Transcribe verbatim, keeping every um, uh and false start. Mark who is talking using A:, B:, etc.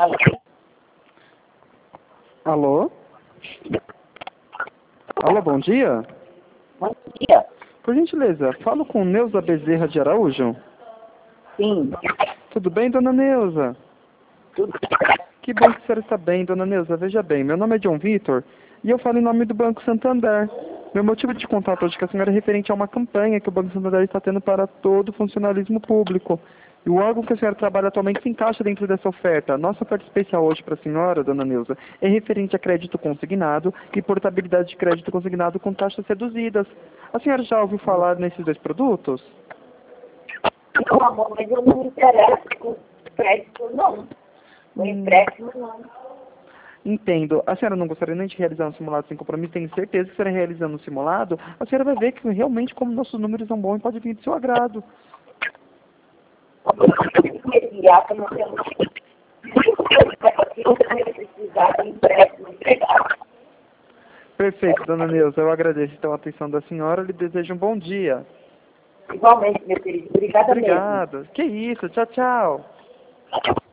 A: Alô?
B: Alô? Alô, bom dia?
A: Bom dia.
B: Por gentileza, falo com Neuza Bezerra de Araújo?
A: Sim.
B: Tudo bem, dona Neuza?
A: Tudo
B: Que bom que a senhora está bem, dona Neuza. Veja bem, meu nome é John Vitor e eu falo em nome do Banco Santander. Meu motivo de contato hoje com a senhora é referente a uma campanha que o Banco Santander está tendo para todo o funcionalismo público. E o órgão que a senhora trabalha atualmente se encaixa dentro dessa oferta. Nossa oferta especial hoje para a senhora, dona Neuza, é referente a crédito consignado e portabilidade de crédito consignado com taxas reduzidas. A senhora já ouviu falar nesses dois produtos?
A: Não, amor, mas eu não me interesso com crédito, não. Com empréstimo, não.
B: Entendo. A senhora não gostaria nem de realizar um simulado sem compromisso? Tenho certeza que a senhora realizando um simulado, a senhora vai ver que realmente como nossos números são bons, pode vir do seu agrado.
A: Imediato, não temos precisar de empréstimo empregado.
B: Perfeito, dona Neuza. Eu agradeço então a atenção da senhora e lhe desejo um bom dia.
A: Igualmente, meu querido. Obrigada mesmo.
B: Obrigado. Que isso. Tchau, tchau.